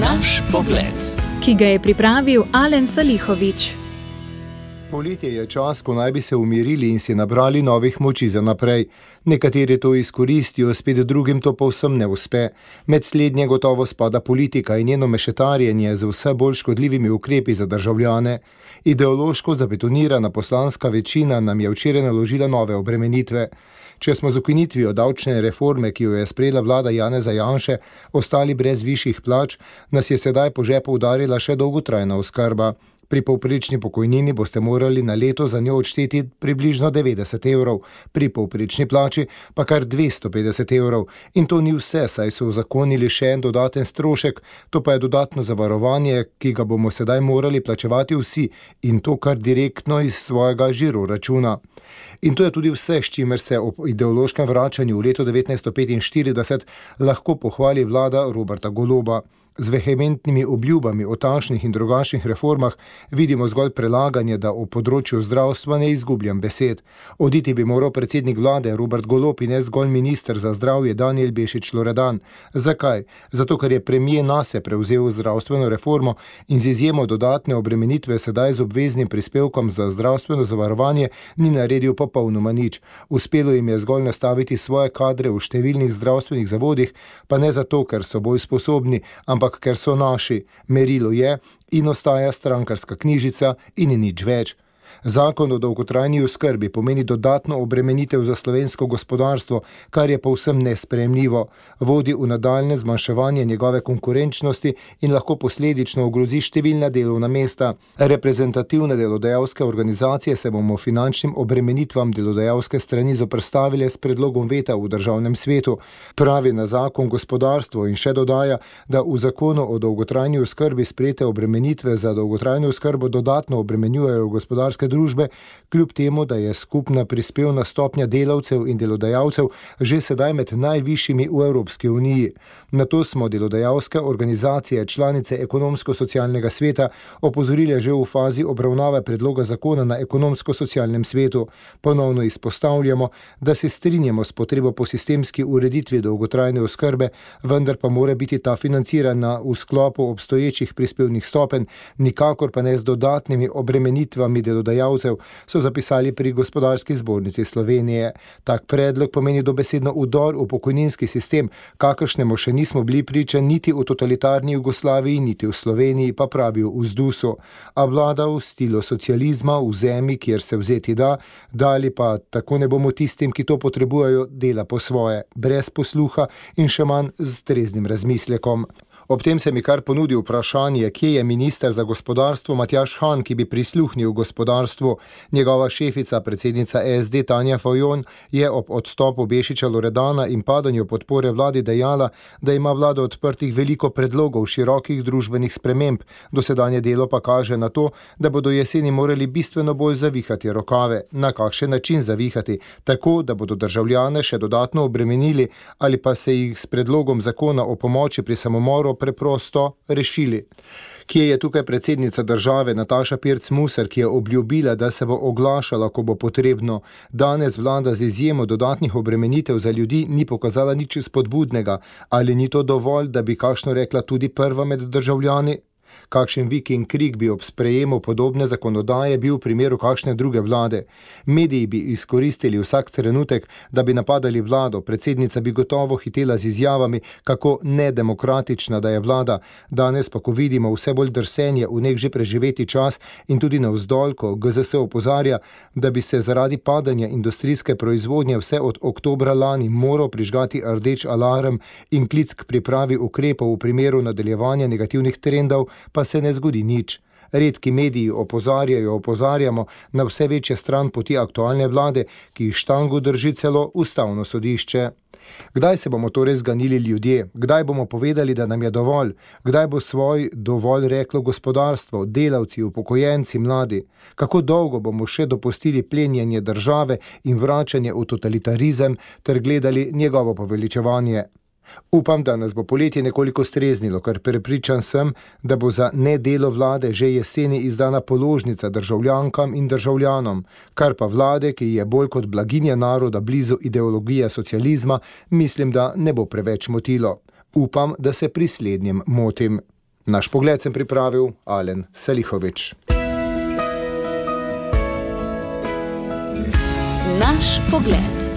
Naš pogled, ki ga je pripravil Alen Salihović. Poletje je čas, ko naj bi se umirili in si nabrali novih moči za naprej. Nekateri to izkoristijo, spet drugim to povsem ne uspe. Med slednje gotovo spada politika in njeno mešetarjenje z vse bolj škodljivimi ukrepi za državljane. Ideološko zabetonirana poslanska večina nam je včeraj naložila nove obremenitve. Če smo z ukinitvijo davčne reforme, ki jo je sprejela vlada Janeza Janše, ostali brez višjih plač, nas je sedaj po žepu udarila še dolgotrajna oskrba. Pri povprečni pokojnini boste morali na leto za njo odšteti približno 90 evrov, pri povprečni plači pa kar 250 evrov. In to ni vse, saj so uzakonili še en dodaten strošek, to pa je dodatno zavarovanje, ki ga bomo sedaj morali plačevati vsi, in to kar direktno iz svojega žiro računa. In to je tudi vse, s čimer se ob ideološkem vračanju v leto 1945 lahko pohvali vlada Roberta Goloba. Z vehementnimi obljubami o takšnih in drugačnih reformah vidimo zgolj prelaganje, da o področju zdravstva ne izgubljam besed. Oditi bi moral predsednik vlade Robert Golob in ne zgolj minister za zdravje Danijel Bešič Loredan. Zakaj? Zato, ker je premier nase prevzel zdravstveno reformo in z izjemo dodatne obremenitve sedaj z obveznim prispevkom za zdravstveno zavarovanje ni naredil popolnoma nič. Uspelo jim je zgolj nastaviti svoje kadre v številnih zdravstvenih zavodih, pa ne zato, ker so bolj sposobni, ampak ker so naši. Merilo je in ostaja strankarska knjižica in nič več. Zakon o dolgotrajni oskrbi pomeni dodatno obremenitev za slovensko gospodarstvo, kar je povsem nesprejemljivo. Vodi v nadaljnje zmanjševanje njegove konkurenčnosti in lahko posledično ogrozi številna delovna mesta. Reprezentativne delodajalske organizacije se bomo finančnim obremenitvam delodajalske strani zoperstavile s predlogom veta v državnem svetu. Pravi na zakon gospodarstvo in še dodaja, da v zakonu o dolgotrajni oskrbi sprejete obremenitve za dolgotrajno oskrbo dodatno obremenjujejo gospodarske družbe, kljub temu, da je skupna prispevna stopnja delavcev in delodajalcev že sedaj med najvišjimi v Evropski uniji. Na to smo delodajalske organizacije, članice ekonomsko-socialnega sveta, opozorile že v fazi obravnave predloga zakona na ekonomsko-socialnem svetu. Ponovno izpostavljamo, da se strinjamo s potrebo po sistemski ureditvi dolgotrajne oskrbe, vendar pa mora biti ta financirana v sklopu obstoječih prispevnih stopenj, nikakor pa ne z dodatnimi obremenitvami delodajalcev, so zapisali pri Gospodarski zbornici Slovenije. Tak predlog pomeni dobesedno vdor v pokojninski sistem, kakršnemu še nismo bili priča niti v totalitarni Jugoslaviji, niti v Sloveniji, pa pravijo v ZDUS-u. A vlada v stilu socializma, v zemlji, kjer se vzeti da, dali pa tako ne bomo tistim, ki to potrebujejo, dela po svoje, brez posluha in še manj z treznim razmislekom. Ob tem se mi kar ponudi vprašanje, kje je minister za gospodarstvo Matjaž Han, ki bi prisluhnil gospodarstvu. Njegova šefica, predsednica SD Tanja Fajon, je ob odstopu Bešiča Loredana in padanju podpore vladi dejala, da ima vlada odprtih veliko predlogov širokih družbenih sprememb. Dosedanje delo pa kaže na to, da bodo jeseni morali bistveno bolj zavihati rokave. Na kakšen način zavihati? Tako, da bodo državljane še dodatno obremenili ali pa se jih s predlogom zakona o pomoči pri samomoru preprosto rešili. Kje je tukaj predsednica države Nataša Pirc Musar, ki je obljubila, da se bo oglašala, ko bo potrebno? Danes vlada z izjemo dodatnih obremenitev za ljudi ni pokazala nič spodbudnega. Ali ni to dovolj, da bi kakšno rekla tudi prva med državljani? Kakšen vik in krik bi ob sprejemu podobne zakonodaje bil v primeru kakšne druge vlade? Mediji bi izkoristili vsak trenutek, da bi napadali vlado, predsednica bi gotovo hitela z izjavami, kako nedemokratična da je vlada. Danes pa, ko vidimo vse bolj drsenje v nek že preživeti čas in tudi navzdol, ko GZS opozarja, da bi se zaradi padanja industrijske proizvodnje vse od oktobra lani moral prižgati rdeč alarm in klic k pripravi ukrepov v primeru nadaljevanja negativnih trendov, pa se ne zgodi nič. Redki mediji opozarjamo na vse večje stran poti aktualne vlade, ki štango drži celo Ustavno sodišče. Kdaj se bomo torej zganili ljudje? Kdaj bomo povedali, da nam je dovolj? Kdaj bo svoj dovolj reklo gospodarstvo, delavci, upokojenci, mladi? Kako dolgo bomo še dopustili plenjenje države in vračanje v totalitarizem ter gledali njegovo poveličevanje? Upam, da nas bo poletje nekoliko streznilo, ker prepričan sem, da bo za nedelo vlade že jeseni izdana položnica državljankam in državljanom, kar pa vlade, ki je bolj kot blaginja naroda blizu ideologije socializma, mislim, da ne bo preveč motilo. Upam, da se pri slednjem motim. Naš pogled sem pripravil Alen Salihović. Naš pogled.